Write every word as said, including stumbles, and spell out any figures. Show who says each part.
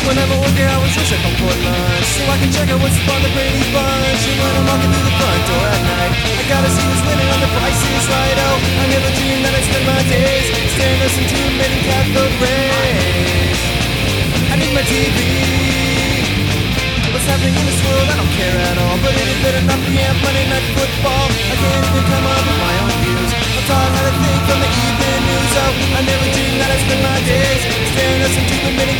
Speaker 1: When I'm at work, I always wish I come for lunch, so I can check out what's on the Brady Bunch. And when I'm walking through the front door at night, I gotta see who's winning on The Price is Right. Oh, I never dreamed that I'd spend my days staring at some two-minute cathode rays. I need my T V. What's happening in this world, I don't care at all. But it is better not be amp Monday Night Football. I can't even come up with my own views. I'm taught how to think from the evening news. Oh, I never dreamed that I'd spend my days staring at some two-minute